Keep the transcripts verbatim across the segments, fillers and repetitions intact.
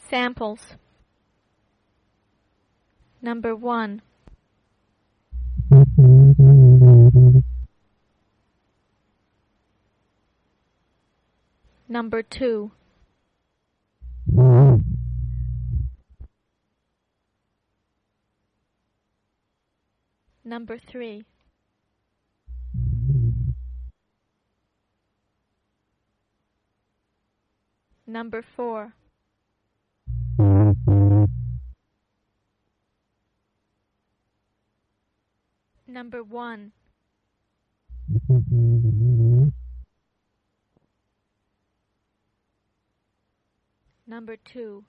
Samples. Number one. Number two. Number three. Number four. Number one. Number two.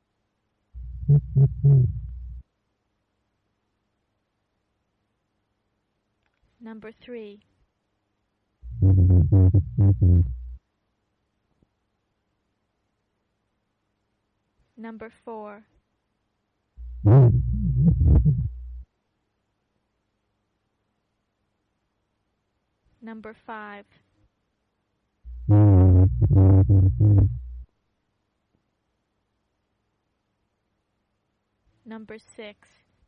Number three. Number four. Number five. Number six.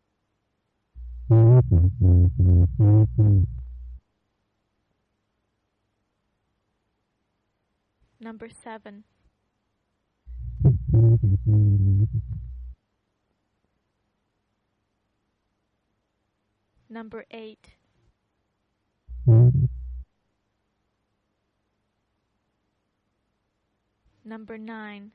Number seven. Number eight. Number nine.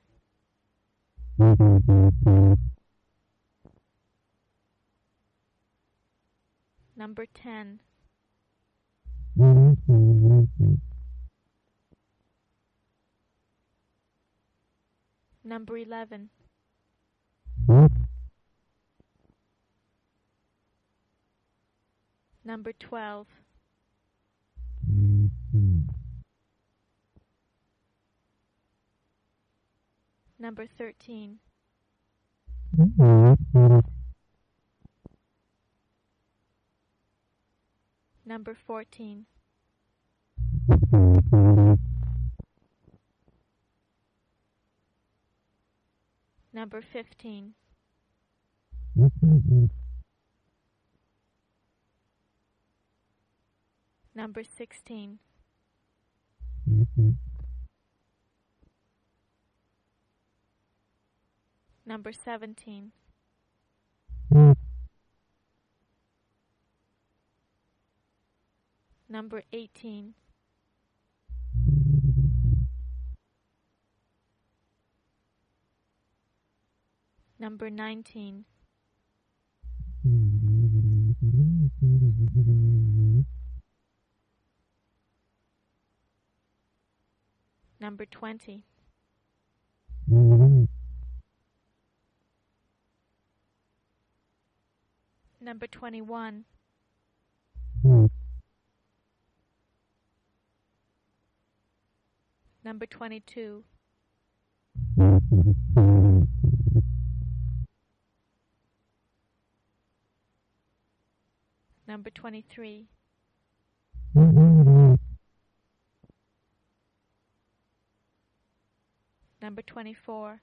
Number ten. Number eleven. Number twelve. Number thirteen. Number fourteen. Number fifteen. Number sixteen. Number seventeen. Number eighteen. Number nineteen. Number twenty. Number twenty-one. Number twenty-two. Number twenty-three. Number twenty-four.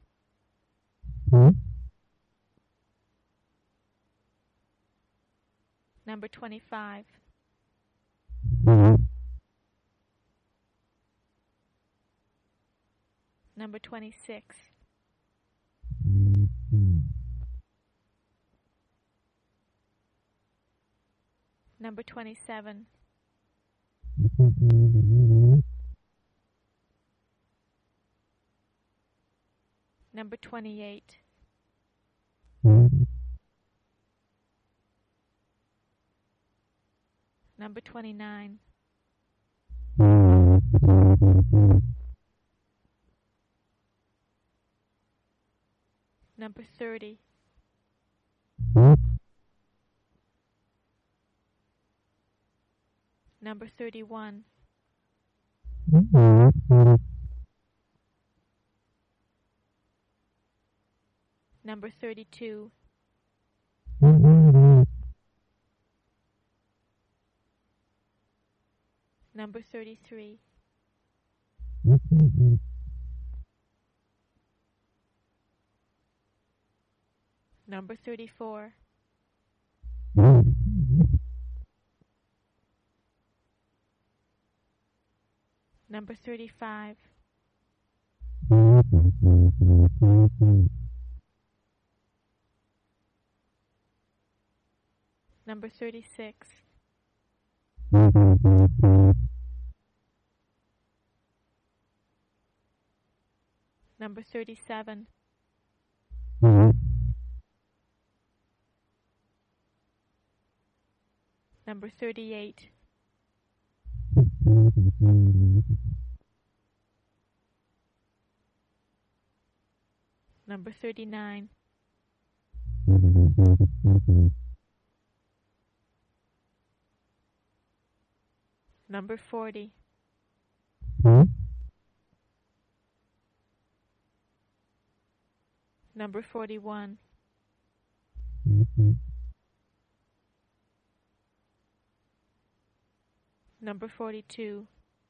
Number twenty-five. Number twenty-six. Number twenty-seven. Number twenty-eight. Number twenty-nine. Number thirty. Number thirty-one. Number thirty-two. Number thirty-three. Number thirty-four. Number thirty-five. Number thirty-six. Number thirty-seven. Number thirty-eight. Number thirty-nine. Number forty. Number forty-one. Number forty-two.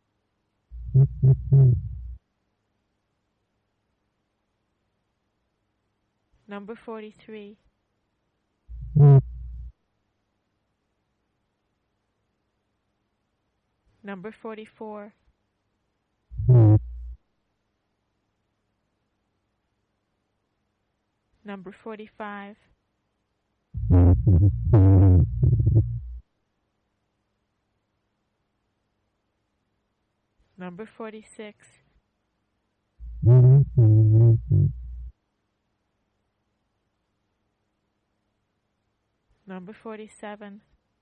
Number forty-three. Number forty-four. Number forty-five. Number forty-six. Number forty-seven.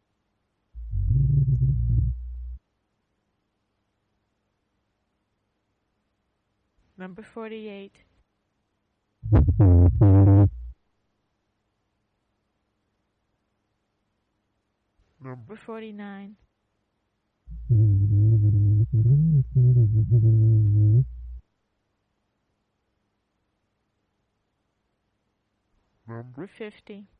Number forty-eight. Number forty-nine. Number fifty.